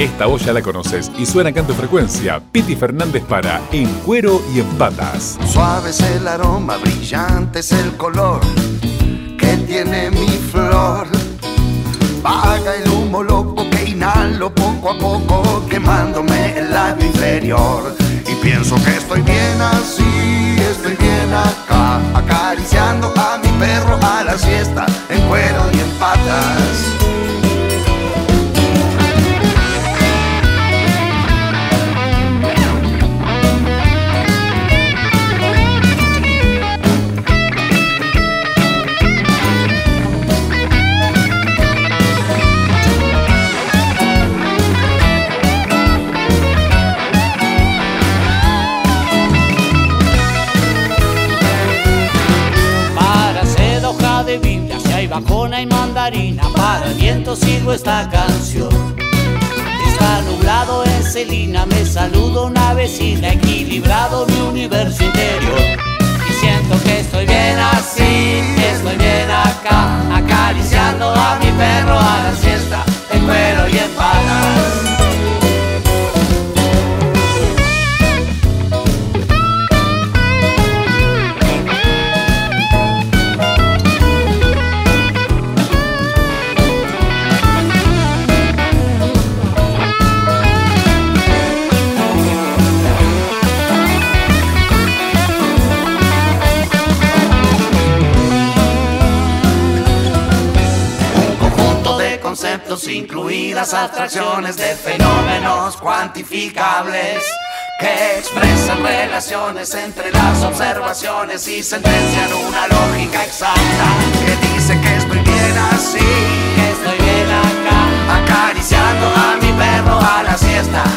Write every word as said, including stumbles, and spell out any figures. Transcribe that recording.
Esta voz ya la conoces y suena acá en tu frecuencia. Piti Fernández para En Cuero y en Patas. Suave es el aroma, brillante es el color que tiene mi flor. Vaga el humo loco que inhalo poco a poco, quemándome el labio inferior. Y pienso que estoy bien así, estoy bien acá, acariciando a mi perro a la siesta, en cuero y en patas. Bajona y mandarina, para el viento sigo esta canción. Está nublado en Celina, me saluda una vecina, equilibrado mi universo interior. Y siento que estoy bien así, estoy bien acá, acariciando a mi perro a la siesta, en cuero y en patas. Conceptos incluidas abstracciones de fenómenos cuantificables que expresan relaciones entre las observaciones y sentencian una lógica exacta que dice que estoy bien así, que estoy bien acá, acariciando a mi perro a la siesta,